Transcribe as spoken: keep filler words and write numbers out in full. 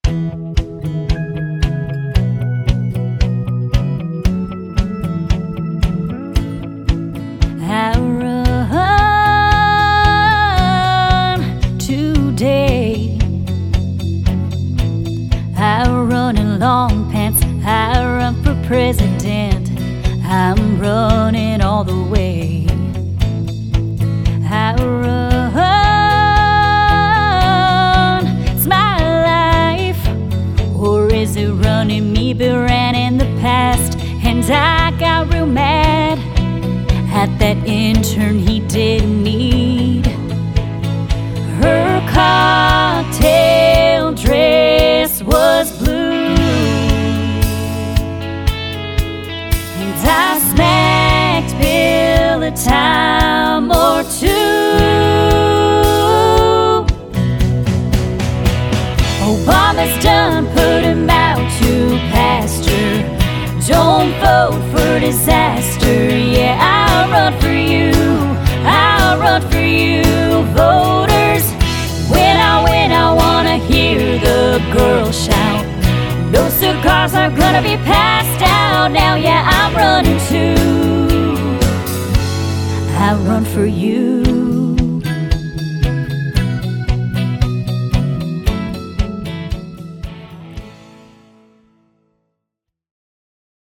I run today. I run in long pants. I run for president. I'm running all the way. I run. It's my life. Or is it running me? But ran in the past. And I got real mad at that intern he didn't need. Her cocktail dress was blue, and I smacked Bill a time or two. Obama's done put him out to pasture. Don't vote for disaster. Yeah, I'll run for you. I'll run for you, voters. When I win, I wanna hear the girls shout. No cigars are gonna be passed out now. Yeah, I'm running too. I'll run for you.